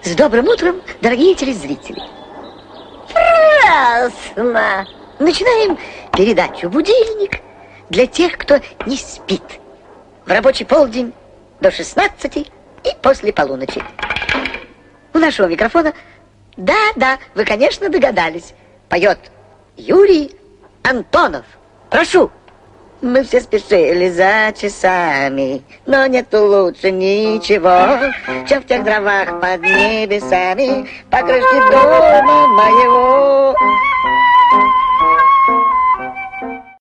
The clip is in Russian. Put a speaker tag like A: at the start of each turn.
A: С добрым утром, дорогие телезрители. Прекрасно. Начинаем передачу «Будильник» для тех, кто не спит. В рабочий полдень до 16 и после полуночи. У нашего микрофона, да, вы, конечно, догадались, поет Юрий Антонов. Прошу. Мы все спешили за часами, но нету лучше ничего, чем в тех дровах под небесами по крышке дома моего.